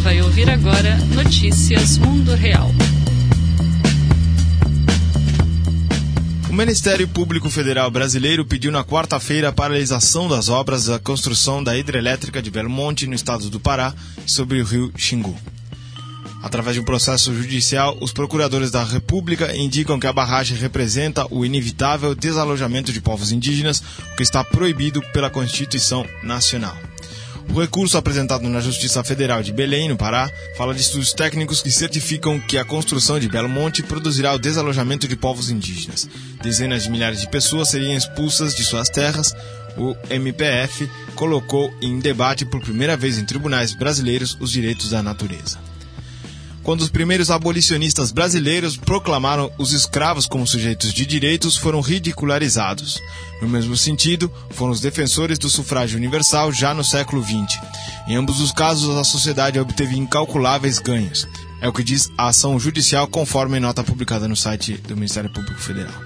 vai ouvir agora Notícias Mundo Real. O Ministério Público Federal brasileiro pediu na quarta-feira a paralisação das obras da construção da hidrelétrica de Belo Monte, no estado do Pará, sobre o rio Xingu. Através de um processo judicial, os procuradores da República indicam que a barragem representa o inevitável desalojamento de povos indígenas, o que está proibido pela Constituição Nacional. O recurso apresentado na Justiça Federal de Belém, no Pará, fala de estudos técnicos que certificam que a construção de Belo Monte produzirá o desalojamento de povos indígenas. Dezenas de milhares de pessoas seriam expulsas de suas terras. O MPF colocou em debate por primeira vez em tribunais brasileiros os direitos da natureza. Quando os primeiros abolicionistas brasileiros proclamaram os escravos como sujeitos de direitos, foram ridicularizados. No mesmo sentido, foram os defensores do sufrágio universal já no século XX. Em ambos os casos, a sociedade obteve incalculáveis ganhos. É o que diz a ação judicial conforme nota publicada no site do Ministério Público Federal.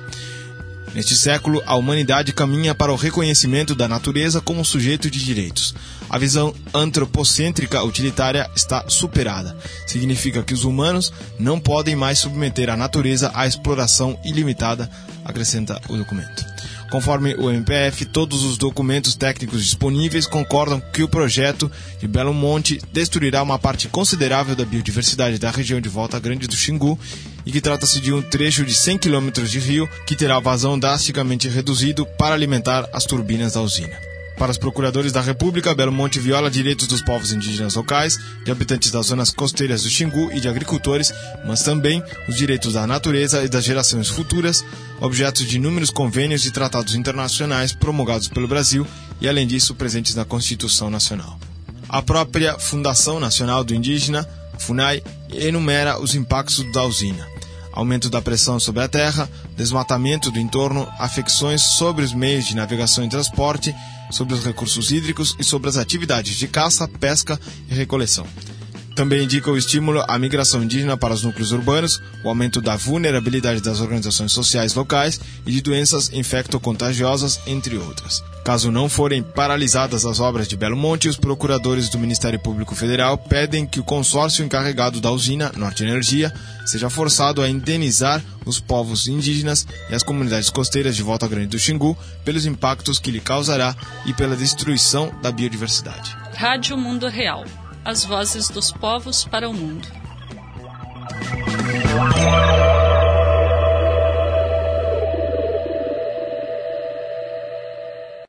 Neste século, a humanidade caminha para o reconhecimento da natureza como sujeito de direitos. A visão antropocêntrica utilitária está superada. Significa que os humanos não podem mais submeter a natureza à exploração ilimitada, acrescenta o documento. Conforme o MPF, todos os documentos técnicos disponíveis concordam que o projeto de Belo Monte destruirá uma parte considerável da biodiversidade da região de Volta Grande do Xingu e que trata-se de um trecho de 100 km de rio que terá vazão drasticamente reduzido para alimentar as turbinas da usina. Para os procuradores da República, Belo Monte viola direitos dos povos indígenas locais, de habitantes das zonas costeiras do Xingu e de agricultores, mas também os direitos da natureza e das gerações futuras, objetos de inúmeros convênios e tratados internacionais promulgados pelo Brasil e, além disso, presentes na Constituição Nacional. A própria Fundação Nacional do Indígena, FUNAI, enumera os impactos da usina: aumento da pressão sobre a terra, desmatamento do entorno, afecções sobre os meios de navegação e transporte, sobre os recursos hídricos e sobre as atividades de caça, pesca e recoleção. Também indica o estímulo à migração indígena para os núcleos urbanos, o aumento da vulnerabilidade das organizações sociais locais e de doenças infecto-contagiosas, entre outras. Caso não forem paralisadas as obras de Belo Monte, os procuradores do Ministério Público Federal pedem que o consórcio encarregado da usina, Norte Energia, seja forçado a indenizar os povos indígenas e as comunidades costeiras de Volta Grande do Xingu pelos impactos que lhe causará e pela destruição da biodiversidade. Rádio Mundo Real. As vozes dos povos para o mundo.